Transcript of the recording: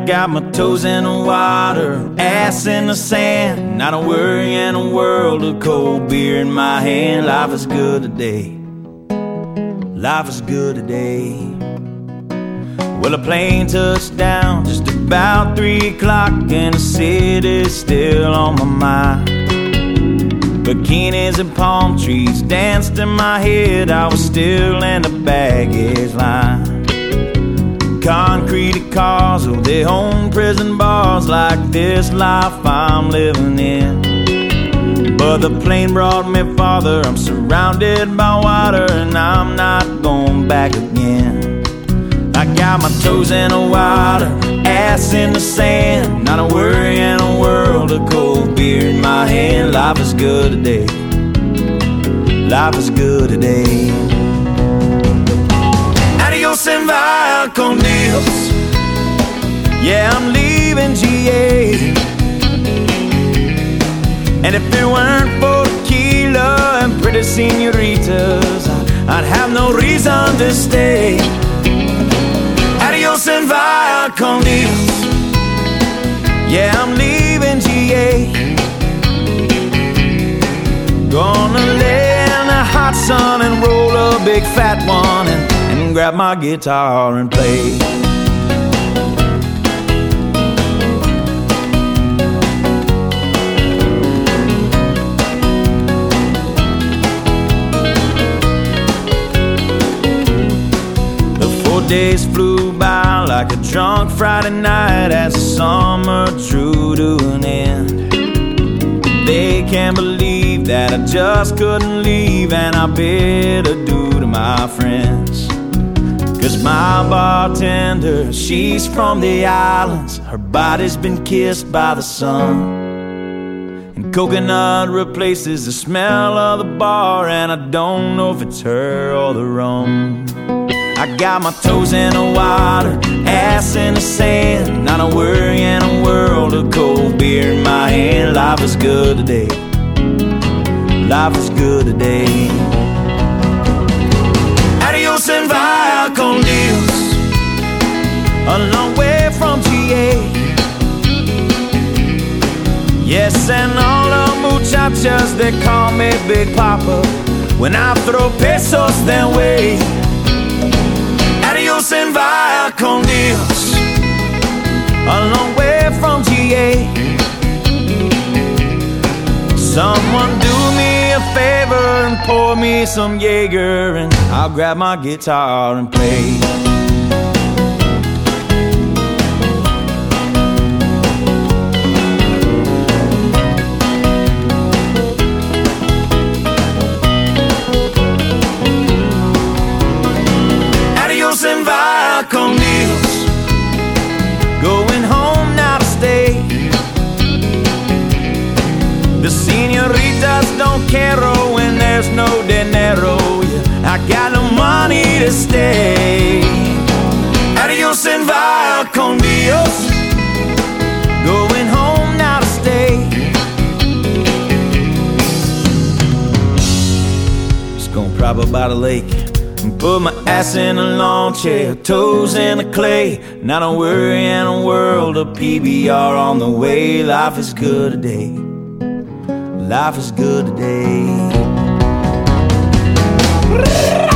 got my toes in the water, ass in the sand, not a worry in a world of cold beer in my hand. Life is good today. Life is good today. Well, a plane touched down just about 3 o'clock, and the city's still on my mind. Bikinis and palm trees danced in my head. I was still in the baggage line. Concrete cars, oh, they own prison bars like this life I'm living in. But the plane brought me farther. I'm surrounded by water, and I'm not going back again. I got my toes in the water, ass in the sand, not a worry in a world of cold beer in my hand. Life is good today. Life is good today. Adios and via con Dios. Yeah, I'm leaving GA. And if it weren't for tequila and pretty senoritas, I'd have no reason to stay. Adios and via con Dios. Yeah, I'm leaving GA. Gonna lay in the hot sun and roll a big fat one and grab my guitar and play. The 4 days flew by like a drunk Friday night as the summer drew to an end. They can't believe that I just couldn't leave, and I bid adieu to my friends. 'Cause my bartender, she's from the islands. Her body's been kissed by the sun, and coconut replaces the smell of the bar, and I don't know if it's her or the rum. I got my toes in the water, ass in the sand, not a worry in a world of cold beer in my hand. Life is good today. Life is good today. Adios and via con Dios. A long way from GA. Yes, and all the muchachas, they call me Big Papa when I throw pesos their way. Adios and via con Dios. A long way from GA. Someone do me a favor and pour me some Jaeger, and I'll grab my guitar and play. Adios and via con Dios. Going home now to stay. The senoritas don't care when there's no dinero. Yeah, I got no money to stay. Adios and via con Dios. Going home now to stay. Just gonna prop up by the lake and put my ass in a lawn chair, toes in the clay, not a worry in a world of PBR on the way. Life is good today. Life is good today.